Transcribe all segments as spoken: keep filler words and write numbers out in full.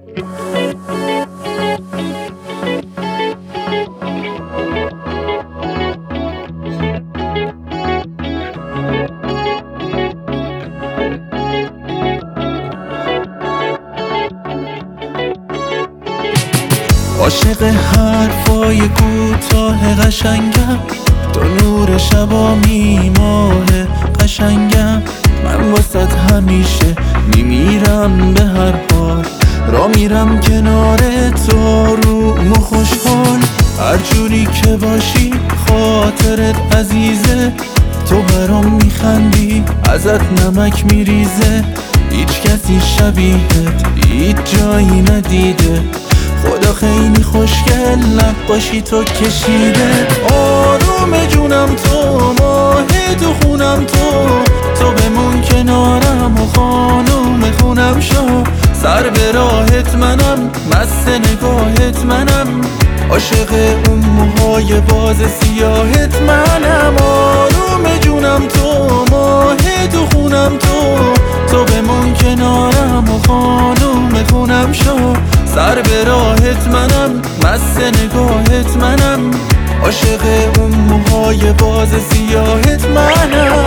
عاشق حرفای کوتاه قشنگم، تو نور شبامی ماه قشنگم. من واسط همیشه میمیرم به هر حال، را میرم کنار تو روم و خوشحال. هر جوری که باشی خاطرت عزیزه، تو برام میخندی ازت نمک میریزه. هیچ کسی شبیهت هیچ جایی ندیده، خدا خیلی خوشگل نقاشی تو کشیده. آروم جونم تو، ماه تو خونم تو، تو بمون کنارم و خانوم خونم شو. سر به راهت منم، مست نگاهت منم، عاشق اون موهای باز سیاهت منم. آروم جونم تو، ماه تو خونم تو، تو بمون کنارم و خانوم خونم شو. سر به راهت منم، مست نگاهت منم، عاشق اون موهای باز سیاهت منم.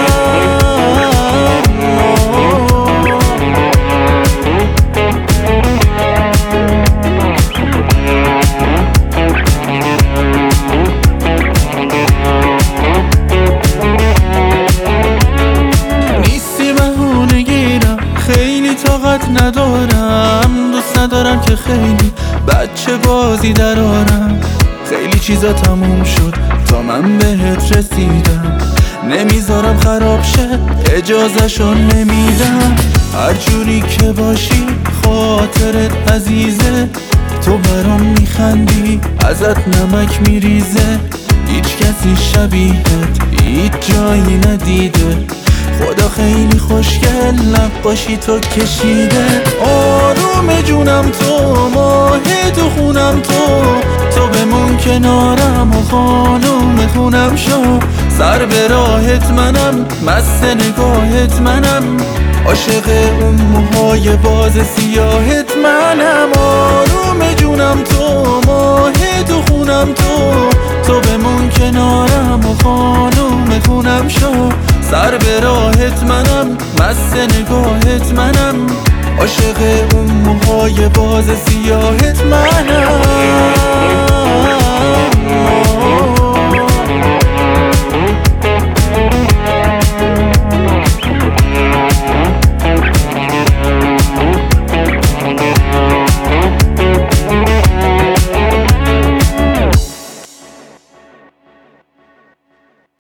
نیستی بهونه گیرم، خیلی طاقت ندارم، دوست ندارم که خیلی بچه بازی درارم. خیلی چیزا تموم شد تا من بهت رسیدم، نمیذارم خراب شه اجازهشو نمیدم. هر جوری که باشی خاطرت عزیزه، تو برام میخندی ازت نمک میریزه. هیچ کسی شبیهت هیچ جایی ندیده، خدا خیلی خوشگل نقاشی تو کشیده. آروم جونم تو، ماه تو خونم تو، تو بمون کنارم و خانوم خونم شو. سر به راهت منم، مست نگاهت منم، عاشق اون موهای باز سیاهت منم. آروم جونم تو، ماه تو خونم تو، تو بمون کنارم و خانوم خونم شو. سر به راهت منم، مست نگاهت منم، عاشق اون موهای باز سیاهت منم.